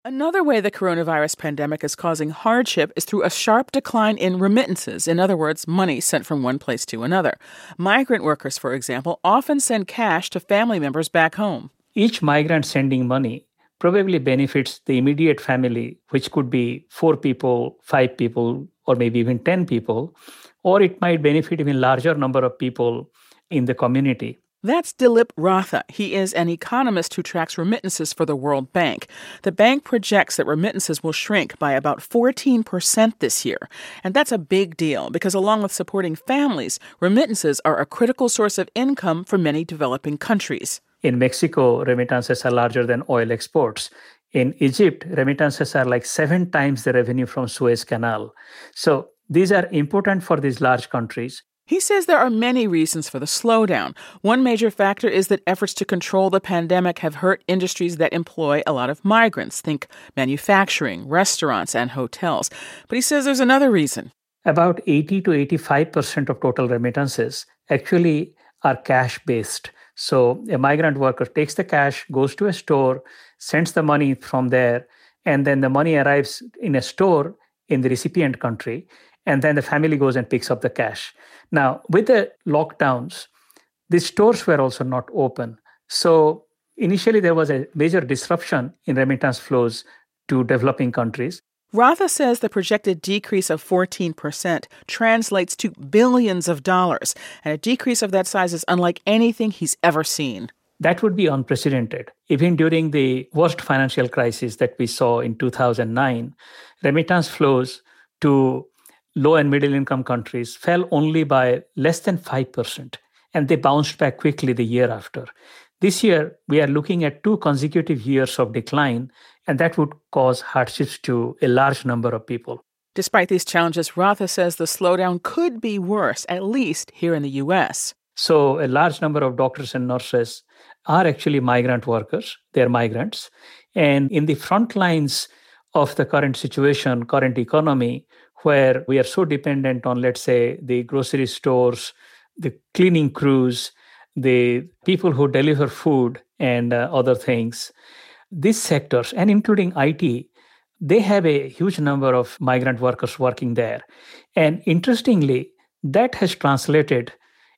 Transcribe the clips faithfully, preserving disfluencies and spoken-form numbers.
Another way the coronavirus pandemic is causing hardship is through a sharp decline in remittances, in other words, money sent from one place to another. Migrant workers, for example, often send cash to family members back home. Each migrant sending money probably benefits the immediate family, which could be four people, five people, or maybe even ten people, or it might benefit even larger number of people in the community. That's Dilip Ratha. He is an economist who tracks remittances for the World Bank. The bank projects that remittances will shrink by about fourteen percent this year. And that's a big deal because along with supporting families, remittances are a critical source of income for many developing countries. In Mexico, remittances are larger than oil exports. In Egypt, remittances are like seven times the revenue from Suez Canal. So these are important for these large countries. He says there are many reasons for the slowdown. One major factor is that efforts to control the pandemic have hurt industries that employ a lot of migrants. Think manufacturing, restaurants, and hotels. But he says there's another reason. About eighty to eighty-five percent of total remittances actually are cash-based. So a migrant worker takes the cash, goes to a store, sends the money from there, and then the money arrives in a store in the recipient country, and then the family goes and picks up the cash. Now, with the lockdowns, the stores were also not open. So initially, there was a major disruption in remittance flows to developing countries. Ratha says the projected decrease of fourteen percent translates to billions of dollars, and a decrease of that size is unlike anything he's ever seen. That would be unprecedented. Even during the worst financial crisis that we saw in two thousand nine, remittance flows to low and middle income countries fell only by less than five percent, and they bounced back quickly the year after. This year, we are looking at two consecutive years of decline, and that would cause hardships to a large number of people. Despite these challenges, Ratha says the slowdown could be worse, at least here in the U S. So a large number of doctors and nurses are actually migrant workers. They're migrants. And in the front lines of the current situation, current economy, where we are so dependent on, let's say, the grocery stores, the cleaning crews, the people who deliver food and uh, other things, these sectors, and including I T, they have a huge number of migrant workers working there. And interestingly, that has translated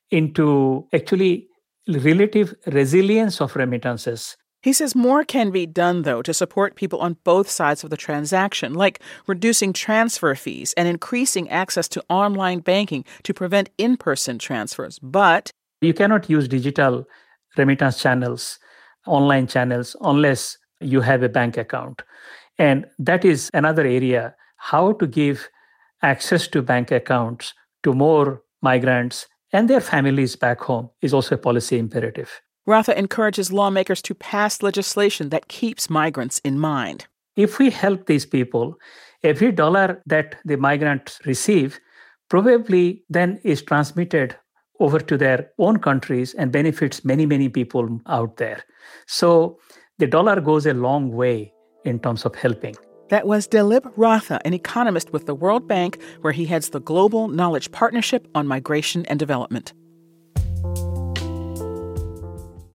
into actually relative resilience of remittances. He says more can be done, though, to support people on both sides of the transaction, like reducing transfer fees and increasing access to online banking to prevent in-person transfers. But you cannot use digital remittance channels, online channels, unless you have a bank account. And that is another area, how to give access to bank accounts to more migrants and their families back home is also a policy imperative. Ratha encourages lawmakers to pass legislation that keeps migrants in mind. If we help these people, every dollar that the migrants receive probably then is transmitted over to their own countries and benefits many, many people out there. So the dollar goes a long way in terms of helping. That was Dilip Ratha, an economist with the World Bank, where he heads the Global Knowledge Partnership on Migration and Development.